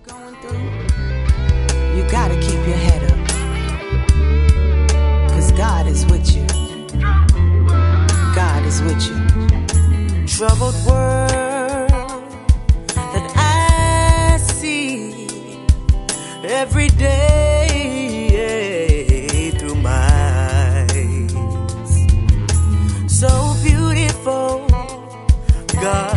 going through, you gotta keep your head up, 'cause God is with you. God is with you. Troubled world that I see every day through my eyes. So beautiful, God